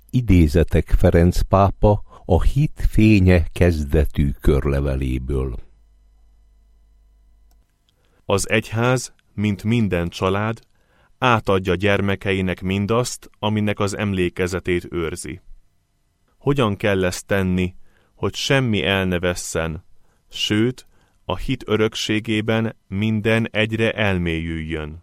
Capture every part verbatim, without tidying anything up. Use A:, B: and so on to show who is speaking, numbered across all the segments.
A: idézetek Ferenc pápa a Hit fénye kezdetű körleveléből.
B: Az egyház, mint minden család, átadja gyermekeinek mindazt, aminek az emlékezetét őrzi. Hogyan kell ezt tenni, hogy semmi el ne vesszen, sőt, a hit örökségében minden egyre elmélyüljön?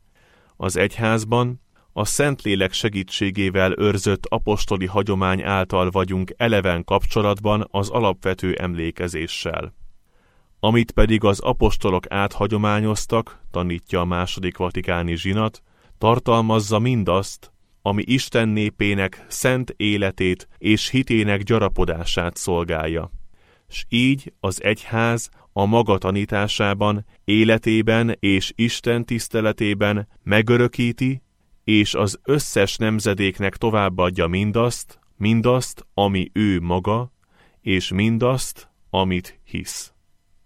B: Az egyházban a Szentlélek segítségével őrzött apostoli hagyomány által vagyunk eleven kapcsolatban az alapvető emlékezéssel. Amit pedig az apostolok áthagyományoztak, tanítja a második vatikáni zsinat, tartalmazza mindazt, ami Isten népének szent életét és hitének gyarapodását szolgálja. S így az egyház a maga tanításában, életében és Isten tiszteletében megörökíti, és az összes nemzedéknek továbbadja mindazt, mindazt, ami ő maga, és mindazt, amit hisz.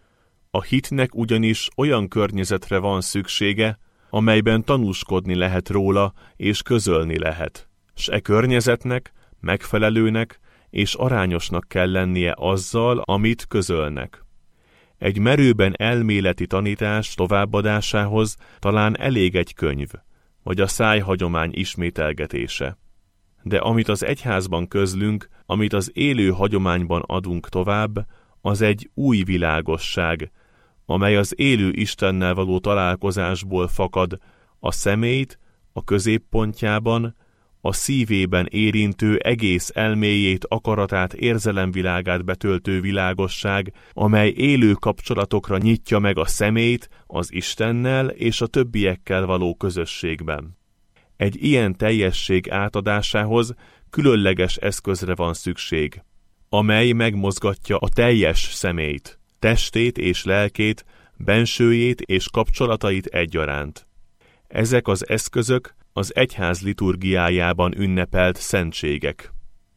B: A hitnek ugyanis olyan környezetre van szüksége, amelyben tanúskodni lehet róla és közölni lehet, s e környezetnek megfelelőnek és arányosnak kell lennie azzal, amit közölnek. Egy merőben elméleti tanítás továbbadásához talán elég egy könyv, vagy a szájhagyomány ismételgetése. De amit az egyházban közlünk, amit az élő hagyományban adunk tovább, az egy új világosság, amely az élő Istennel való találkozásból fakad, a személyt a középpontjában, a szívében érintő egész elméjét, akaratát, érzelemvilágát betöltő világosság, amely élő kapcsolatokra nyitja meg a személyt az Istennel és a többiekkel való közösségben. Egy ilyen teljesség átadásához különleges eszközre van szükség, amely megmozgatja a teljes személyt, testét és lelkét, bensőjét és kapcsolatait egyaránt. Ezek az eszközök az egyház liturgiájában ünnepelt szentségek.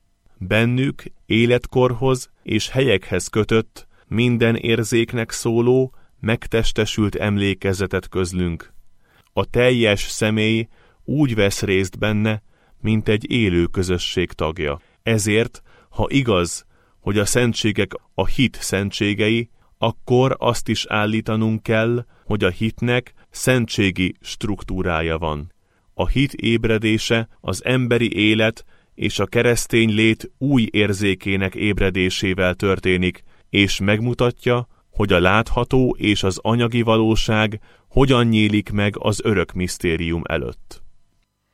B: Bennük életkorhoz és helyekhez kötött, minden érzéknek szóló, megtestesült emlékezetet közlünk. A teljes személy úgy vesz részt benne, mint egy élő közösség tagja. Ezért, ha igaz, hogy a szentségek a hit szentségei, akkor azt is állítanunk kell, hogy a hitnek szentségi struktúrája van. A hit ébredése az emberi élet és a keresztény lét új érzékének ébredésével történik, és megmutatja, hogy a látható és az anyagi valóság hogyan nyílik meg az örök misztérium előtt.